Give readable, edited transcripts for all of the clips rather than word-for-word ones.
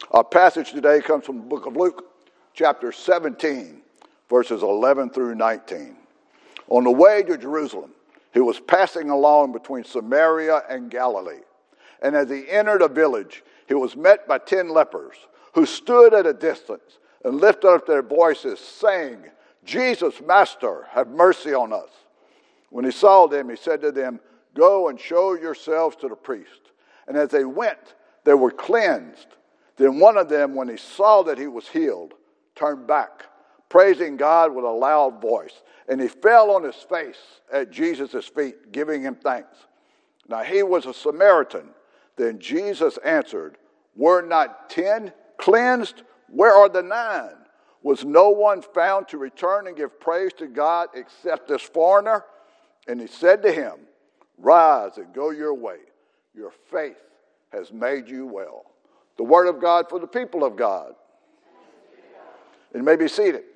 Our passage today comes from the book of Luke, chapter 17, verses 11 through 19. On the way to Jerusalem, he was passing along between Samaria and Galilee. And as he entered a village, he was met by 10 lepers who stood at a distance and lifted up their voices, saying, "Jesus, Master, have mercy on us." When he saw them, he said to them, "Go and show yourselves to the priest." And as they went, they were cleansed. Then one of them, when he saw that he was healed, turned back, praising God with a loud voice. And he fell on his face at Jesus' feet, giving him thanks. Now he was a Samaritan. Then Jesus answered, "Were not 10 cleansed? Where are the 9? Was no one found to return and give praise to God except this foreigner?" And he said to him, "Rise and go your way. Your faith has made you well." The word of God for the people of God. And you may be seated.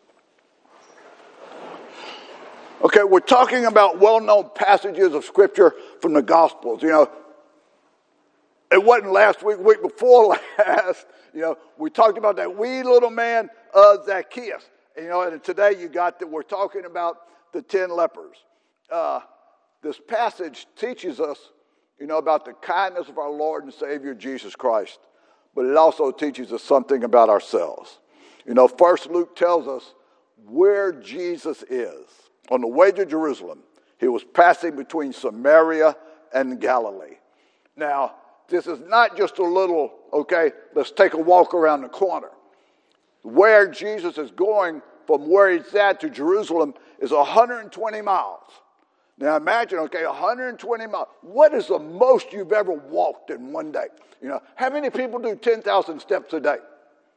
Okay, we're talking about well-known passages of Scripture from the Gospels. You know, it wasn't last week, week before last. You know, we talked about that wee little man, Zacchaeus. And, you know, and today you got that we're talking about the 10 lepers. This passage teaches us, you know, about the kindness of our Lord and Savior Jesus Christ. But it also teaches us something about ourselves. You know, first Luke tells us where Jesus is. On the way to Jerusalem, he was passing between Samaria and Galilee. Now, this is not just a little, okay, let's take a walk around the corner. Where Jesus is going from where he's at to Jerusalem is 120 miles. Now imagine, okay, 120 miles. What is the most you've ever walked in one day? You know, how many people do 10,000 steps a day?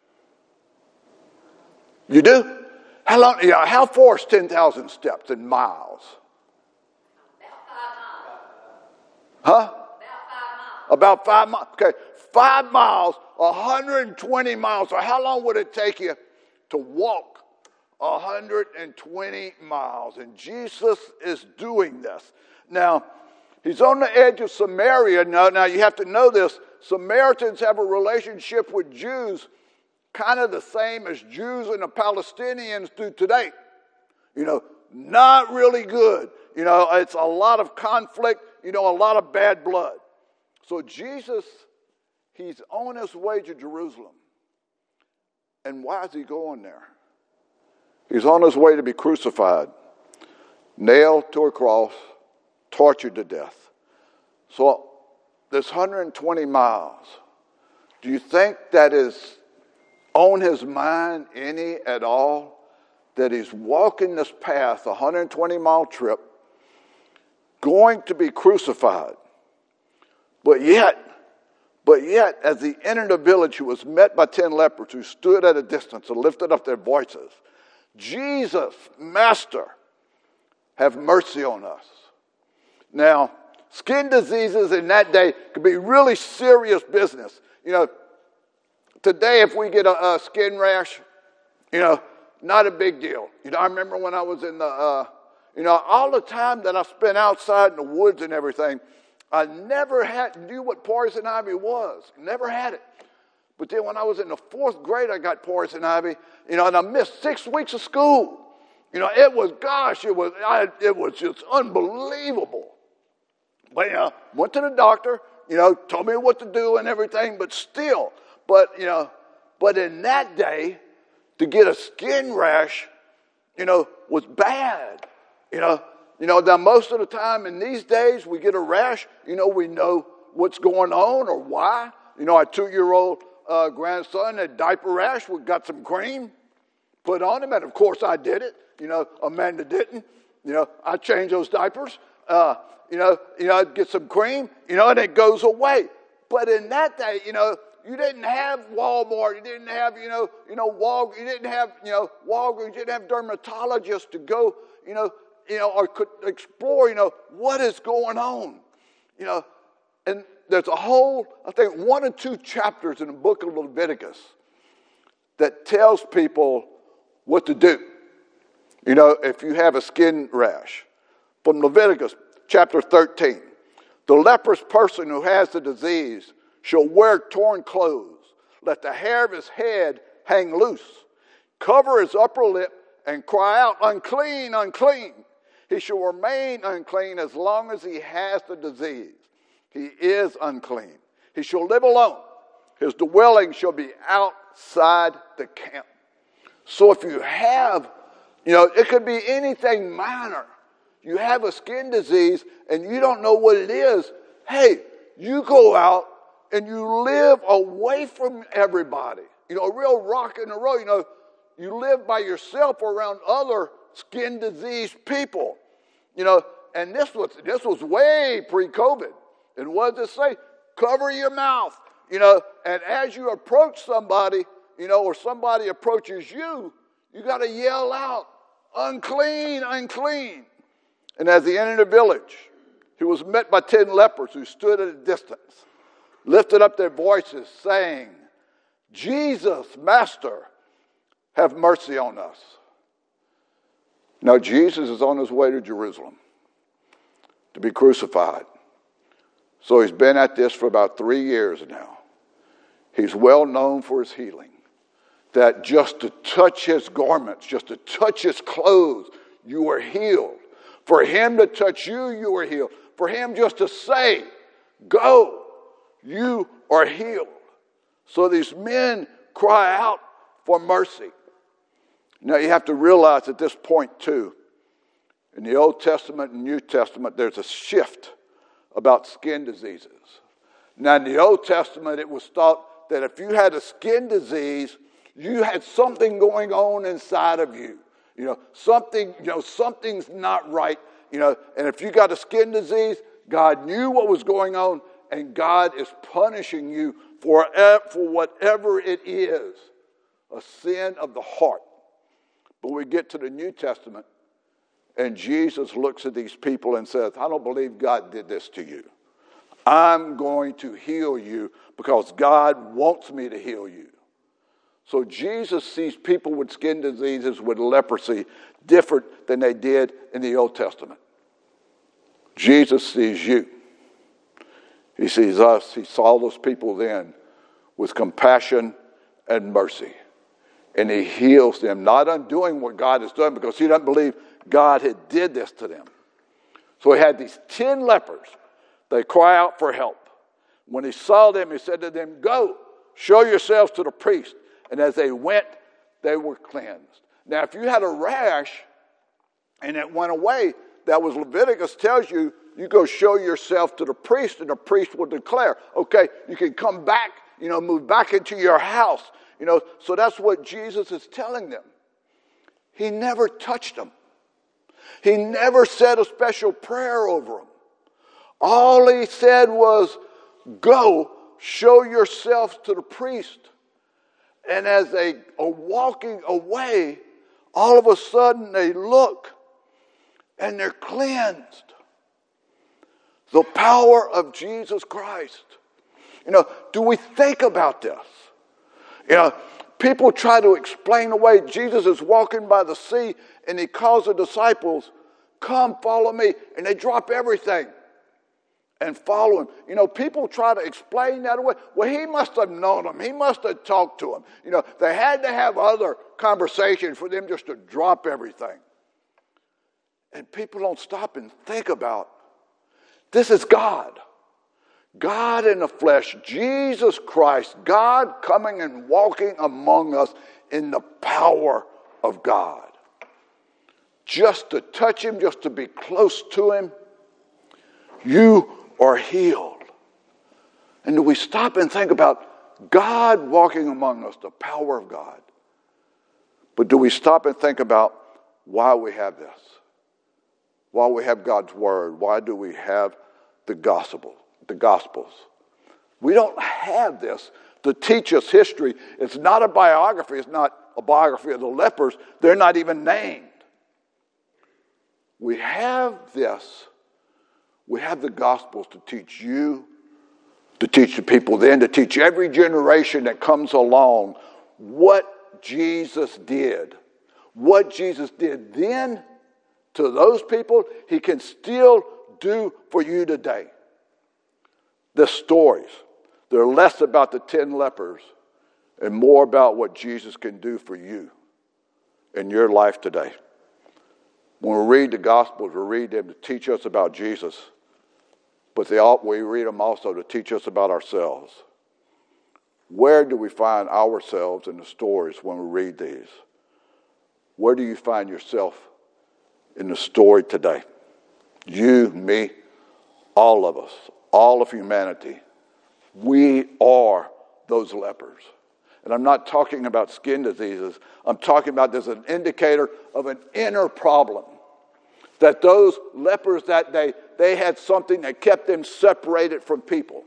You do? How long? You know, how far is 10,000 steps in miles? Huh? About 5 miles. Okay, 5 miles, 120 miles. So how long would it take you to walk 120 miles? And Jesus is doing this. Now, he's on the edge of Samaria. Now you have to know this. Samaritans have a relationship with Jews kind of the same as Jews and the Palestinians do today. You know, not really good. You know, it's a lot of conflict, you know, a lot of bad blood. So Jesus, he's on his way to Jerusalem. And why is he going there? He's on his way to be crucified, nailed to a cross, tortured to death. So this 120 miles, do you think that is on his mind any at all? That he's walking this path, a 120-mile trip, going to be crucified. But yet, as he entered the village, he was met by 10 lepers who stood at a distance and lifted up their voices. "Jesus, Master, have mercy on us." Now, skin diseases in that day could be really serious business. You know, today if we get a skin rash, you know, not a big deal. You know, I remember when I was in the, you know, all the time that I spent outside in the woods and everything, I never knew what poison ivy was. Never had it. But then when I was in the 4th grade, I got poison ivy, you know, and I missed 6 weeks of school. You know, it was just unbelievable. But, you know, went to the doctor, you know, told me what to do and everything, but still, you know, but in that day, to get a skin rash, you know, was bad. You know, now most of the time in these days, we get a rash, you know, we know what's going on or why. You know, our 2-year-old grandson had diaper rash. We got some cream, put on him, and of course I did it. You know, Amanda didn't. You know, I changed those diapers. You know, I'd get some cream, you know, and it goes away. But in that day, you know, you didn't have Walmart, you didn't have, you didn't have Walgreens, you didn't have dermatologists to go, or could explore, what is going on, and there's a whole, I think 1 or 2 chapters in the book of Leviticus that tells people what to do, if you have a skin rash. From Leviticus chapter 13, the leprous person who has the disease shall wear torn clothes, Let the hair of his head hang loose. Cover his upper lip and cry out, unclean, unclean. He shall remain unclean as long as he has the disease. He is unclean. He shall live alone. His dwelling shall be outside the camp. So if you have, it could be anything minor. You have a skin disease and you don't know what it is. Hey, you go out and you live away from everybody. A real rock in the road. You live by yourself around other skin disease people. And this was way pre-COVID. And what does it say? Cover your mouth. And as you approach somebody, or somebody approaches you, you got to yell out, unclean, unclean. And as he entered the village, he was met by 10 lepers who stood at a distance, lifted up their voices, saying, Jesus, Master, have mercy on us. Now, Jesus is on his way to Jerusalem to be crucified. So he's been at this for about 3 years now. He's well known for his healing. That just to touch his garments, just to touch his clothes, you are healed. For him to touch you, you are healed. For him just to say, go, you are healed. So these men cry out for mercy. Now you have to realize at this point too, in the Old Testament and New Testament, there's a shift about skin diseases. Now in the Old Testament, it was thought that if you had a skin disease, you had something going on inside of you. Something's not right. And if you got a skin disease, God knew what was going on, and God is punishing you for whatever it is, a sin of the heart. But we get to the New Testament, and Jesus looks at these people and says, I don't believe God did this to you. I'm going to heal you because God wants me to heal you. So Jesus sees people with skin diseases, with leprosy, different than they did in the Old Testament. Jesus sees you. He sees us. He saw those people then with compassion and mercy. And he heals them, not undoing what God has done, because he doesn't believe God had did this to them. So he had these 10 lepers. They cry out for help. When he saw them, he said to them, go, show yourselves to the priest. And as they went, they were cleansed. Now, if you had a rash and it went away, that was Leviticus tells you, you go show yourself to the priest, and the priest will declare, okay, you can come back, move back into your house. So that's what Jesus is telling them. He never touched them. He never said a special prayer over them. All he said was, go, show yourselves to the priest. And as they are walking away, all of a sudden they look and they're cleansed. The power of Jesus Christ. Do we think about this? People try to explain away. Jesus is walking by the sea and he calls the disciples, come follow me. And they drop everything and follow him. People try to explain that away. Well, he must have known them. He must have talked to them. They had to have other conversations for them just to drop everything. And people don't stop and think about, this is God. God in the flesh, Jesus Christ, God coming and walking among us in the power of God. Just to touch him, just to be close to him, you are healed. And do we stop and think about God walking among us, the power of God? But do we stop and think about why we have this? Why we have God's word? Why do we have the Gospels? We don't have this to teach us history. It's not a biography. It's not a biography of the lepers. They're not even named. We have this. We have the Gospels to teach you, to teach the people then, to teach every generation that comes along what Jesus did. What Jesus did then to those people, he can still do for you today. The stories, they're less about the 10 lepers and more about what Jesus can do for you in your life today. When we read the Gospels, we read them to teach us about Jesus, but we read them also to teach us about ourselves. Where do we find ourselves in the stories when we read these? Where do you find yourself in the story today? You, me, all of us, all of humanity. We are those lepers. And I'm not talking about skin diseases. I'm talking about there's an indicator of an inner problem. That those lepers that day, they had something that kept them separated from people.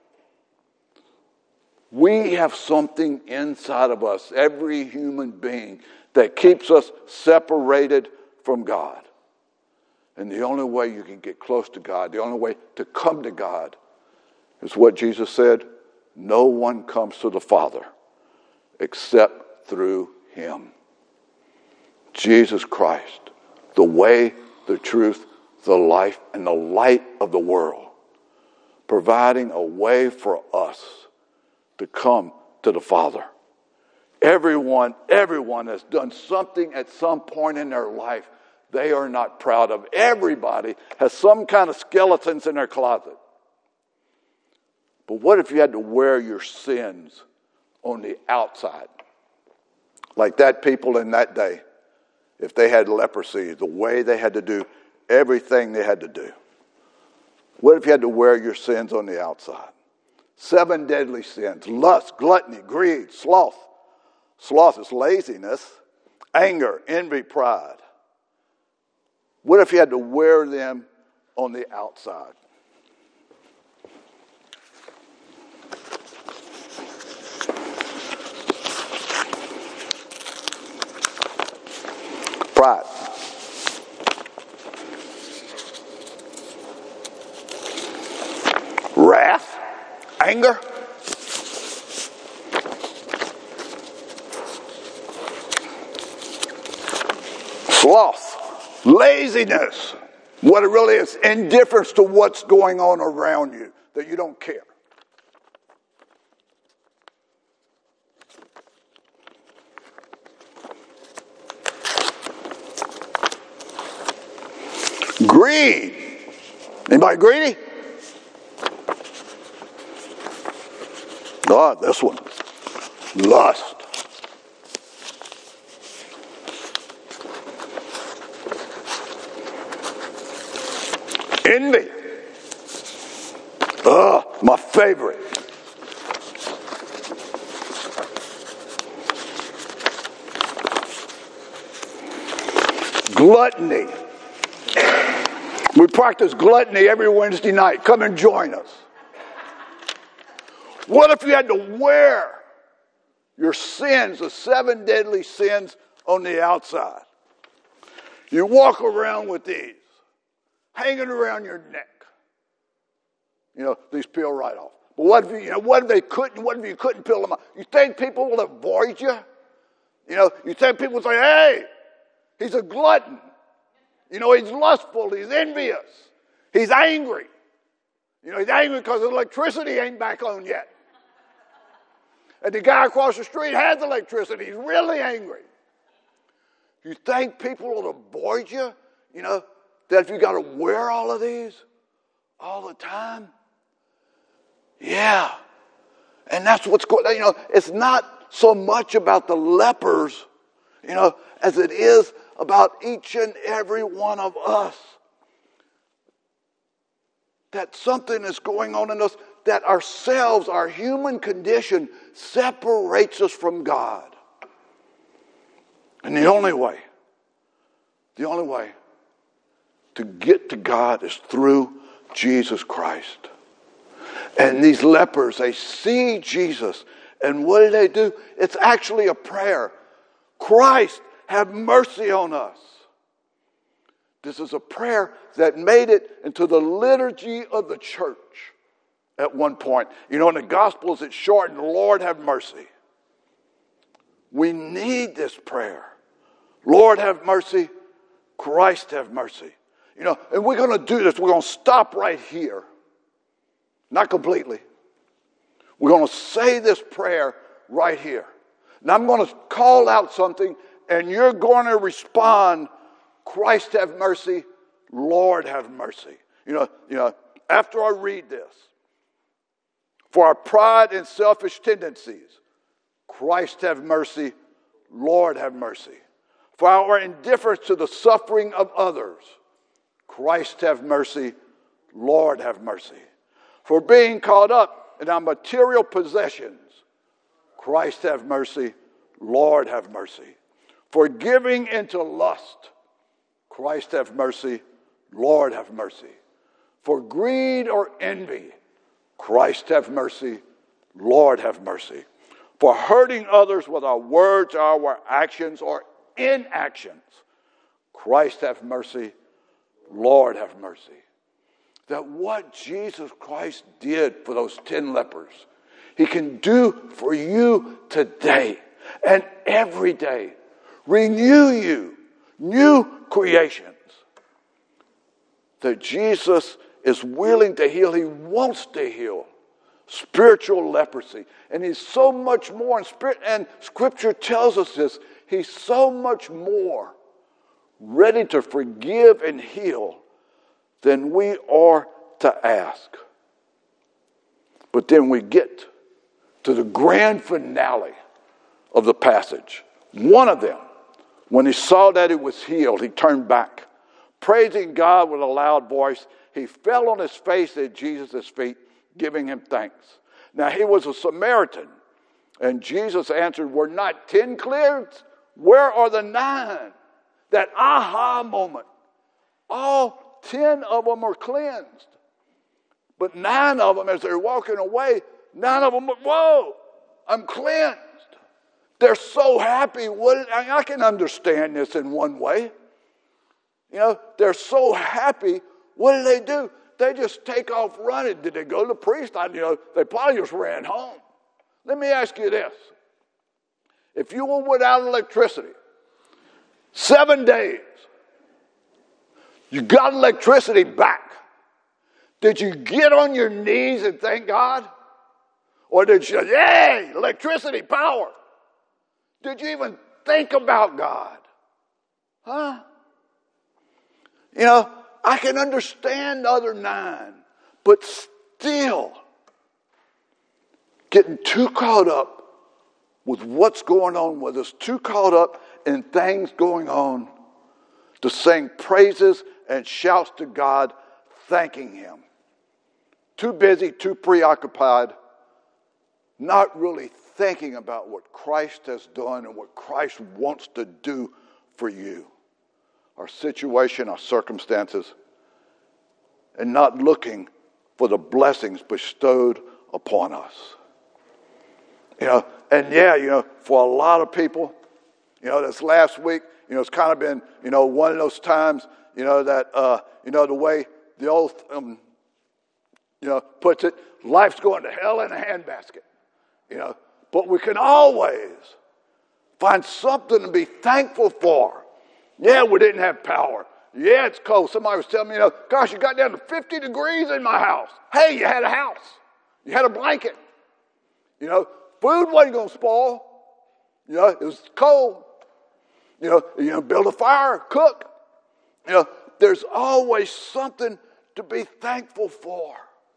We have something inside of us, every human being, that keeps us separated from God. And the only way you can get close to God, the only way to come to God, is what Jesus said, no one comes to the Father except through him. Jesus Christ, the way, the truth, the life, and the light of the world, providing a way for us to come to the Father. Everyone has done something at some point in their life they are not proud of. Everybody has some kind of skeletons in their closet. But what if you had to wear your sins on the outside? Like that people in that day, if they had leprosy, the way they had to do everything they had to do. What if you had to wear your sins on the outside? 7 deadly sins: lust, gluttony, greed, sloth. Sloth is laziness, anger, envy, pride. What if you had to wear them on the outside? Pride. Wrath, anger, sloth, laziness. What it really is, indifference to what's going on around you, that you don't care. Greed. Anybody greedy? This one. Lust. Envy. My favorite. Gluttony. We practice gluttony every Wednesday night. Come and join us. What if you had to wear your sins, the 7 deadly sins, on the outside? You walk around with these, hanging around your neck. These peel right off. But what if you couldn't peel them off? You think people will avoid you? You think people will say, hey, he's a glutton. He's lustful, he's envious, he's angry. He's angry because the electricity ain't back on yet. And the guy across the street has electricity, he's really angry. You think people will avoid you? That if you got to wear all of these all the time? Yeah. And that's what's going on. It's not so much about the lepers, as it is about each and every one of us. That something is going on in us, that ourselves, our human condition, separates us from God. And the only way to get to God is through Jesus Christ. And these lepers, they see Jesus, and what do? It's actually a prayer. Christ, have mercy on us. This is a prayer that made it into the liturgy of the church at one point. In the Gospels it's shortened, Lord have mercy. We need this prayer. Lord have mercy, Christ have mercy. And we're going to do this. We're going to stop right here. Not completely. We're going to say this prayer right here. And I'm going to call out something, and you're going to respond, Christ have mercy, Lord have mercy. You know, after I read this, for our pride and selfish tendencies, Christ have mercy, Lord have mercy. For our indifference to the suffering of others, Christ have mercy, Lord have mercy. For being caught up in our material possessions, Christ have mercy, Lord have mercy. For giving into lust, Christ have mercy, Lord have mercy. For greed or envy, Christ have mercy, Lord have mercy. For hurting others with our words, our actions, or inactions, Christ have mercy, Lord have mercy. That what Jesus Christ did for those 10 lepers, he can do for you today and every day. Renew you, new creations. That Jesus is willing to heal. He wants to heal spiritual leprosy. And he's so much more in spirit, and Scripture tells us this. He's so much more ready to forgive and heal than we are to ask. But then we get to the grand finale of the passage. One of them, when he saw that he was healed, he turned back. Praising God with a loud voice, he fell on his face at Jesus' feet, giving him thanks. Now he was a Samaritan, and Jesus answered, were not 10 cleared? Where are the 9? That aha moment. All 10 of them are cleansed. But 9 of them, as they're walking away, 9 of them, whoa, I'm cleansed. They're so happy. I can understand this in one way. You know, they're so happy. What do? They just take off running. Did they go to the priest? They probably just ran home. Let me ask you this. If you were without electricity, 7 days, you got electricity back, did you get on your knees and thank God? Or did you, yay, electricity, power? Did you even think about God? Huh? You know, I can understand the other 9, but still getting too caught up with what's going on with us, too caught up in things going on to sing praises and shouts to God, thanking him. Too busy, too preoccupied, not really thinking about what Christ has done and what Christ wants to do for you. Our situation, our circumstances, and not looking for the blessings bestowed upon us. You know, and for a lot of people, this last week, it's kind of been, one of those times, that, the way the old, puts it, life's going to hell in a handbasket, but we can always find something to be thankful for. Yeah, we didn't have power. Yeah, it's cold. Somebody was telling me, gosh, you got down to 50 degrees in my house. Hey, you had a house. You had a blanket. Food wasn't going to spoil. It was cold. Build a fire, cook. There's always something to be thankful for.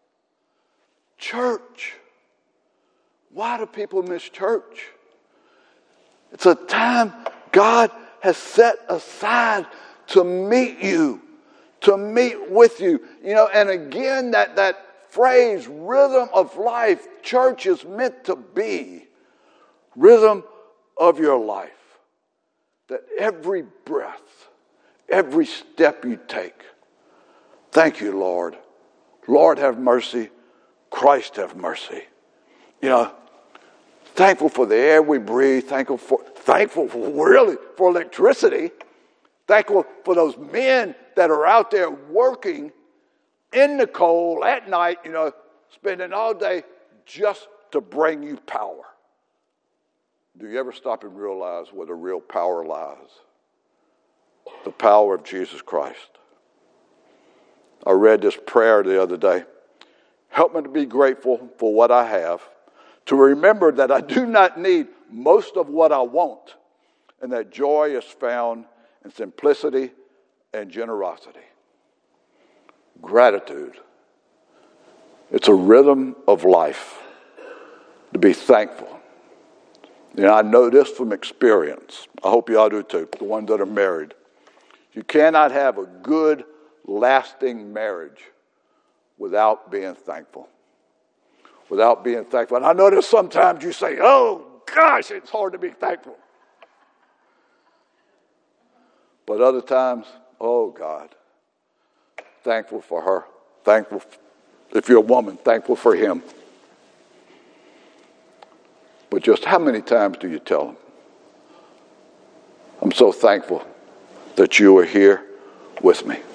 Church. Why do people miss church? It's a time God has set aside to meet you, to meet with you. And again, that phrase, rhythm of life, church is meant to be rhythm of your life. That every breath, every step you take, thank you, Lord. Lord, have mercy. Christ, have mercy. Thankful for the air we breathe. Thankful for electricity. Thankful for those men that are out there working in the cold at night, spending all day just to bring you power. Do you ever stop and realize where the real power lies? The power of Jesus Christ. I read this prayer the other day. Help me to be grateful for what I have, To remember that I do not need most of what I want, and that joy is found in simplicity and generosity. Gratitude. It's a rhythm of life to be thankful. I know this from experience. I hope you all do too, the ones that are married. You cannot have a good, lasting marriage without being thankful. Without being thankful. And I know that sometimes you say, oh, gosh, it's hard to be thankful. But other times, oh, God, thankful for her. Thankful, if you're a woman, thankful for him. But just how many times do you tell them? I'm so thankful that you are here with me.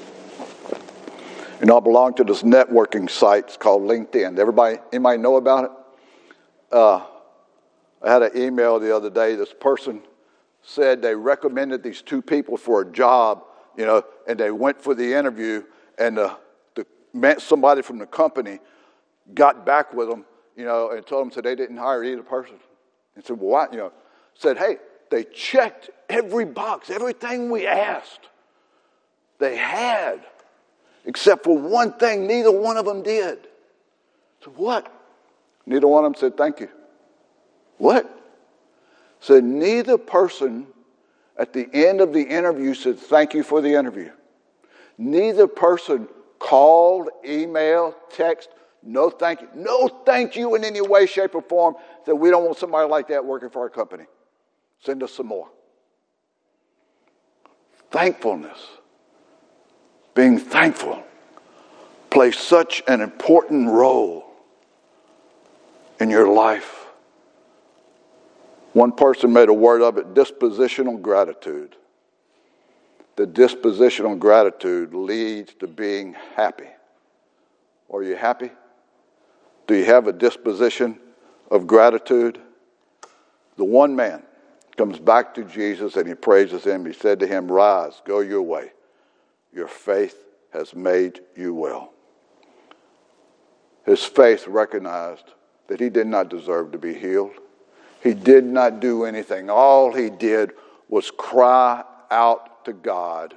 I belong to this networking site. It's called LinkedIn. Anybody know about it? I had an email the other day. This person said they recommended these two people for a job, and they went for the interview, and somebody from the company got back with them, and told them, said they didn't hire either person. And said, well, why? Said, hey, they checked every box, everything we asked. They had, except for one thing, neither one of them did. So what? Neither one of them said, thank you. What? Said neither person at the end of the interview said, thank you for the interview. Neither person called, emailed, text, no thank you. No thank you in any way, shape, or form. That we don't want somebody like that working for our company. Send us some more. Thankfulness, being thankful, plays such an important role in your life. One person made a word of it, dispositional gratitude. The dispositional gratitude leads to being happy. Are you happy? Do you have a disposition of gratitude? The one man comes back to Jesus and he praises him. He said to him, rise, go your way. Your faith has made you well. His faith recognized that he did not deserve to be healed. He did not do anything. All he did was cry out to God.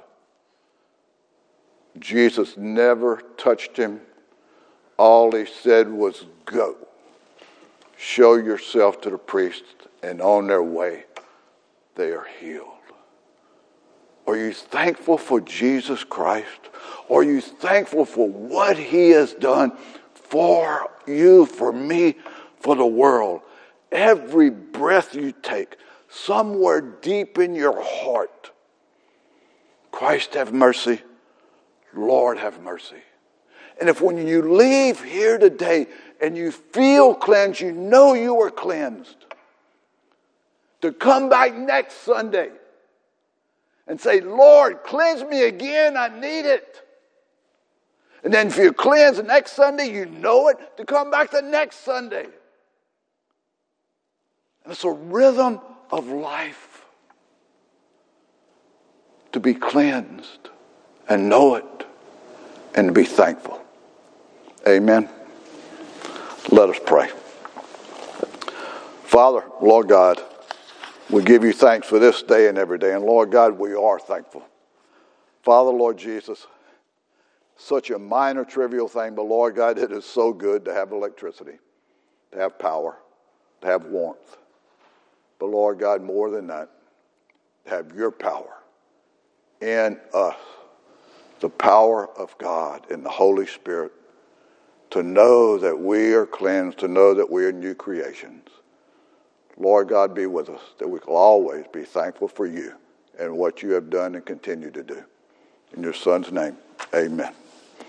Jesus never touched him. All he said was, go. Show yourself to the priest, and on their way, they are healed. Are you thankful for Jesus Christ? Are you thankful for what he has done for you, for me, for the world? Every breath you take, somewhere deep in your heart, Christ have mercy, Lord have mercy. And if when you leave here today and you feel cleansed, you know you are cleansed, to come back next Sunday and say, Lord, cleanse me again, I need it. And then if you're cleansed the next Sunday, you know it, to come back the next Sunday. And it's a rhythm of life to be cleansed and know it and to be thankful. Amen. Let us pray. Father, Lord God, we give you thanks for this day and every day. And Lord God, we are thankful. Father, Lord Jesus, such a minor, trivial thing, but Lord God, it is so good to have electricity, to have power, to have warmth. But Lord God, more than that, to have your power in us, the power of God in the Holy Spirit, to know that we are cleansed, to know that we are new creations. Lord God, be with us, that we can always be thankful for you and what you have done and continue to do. In your Son's name, amen.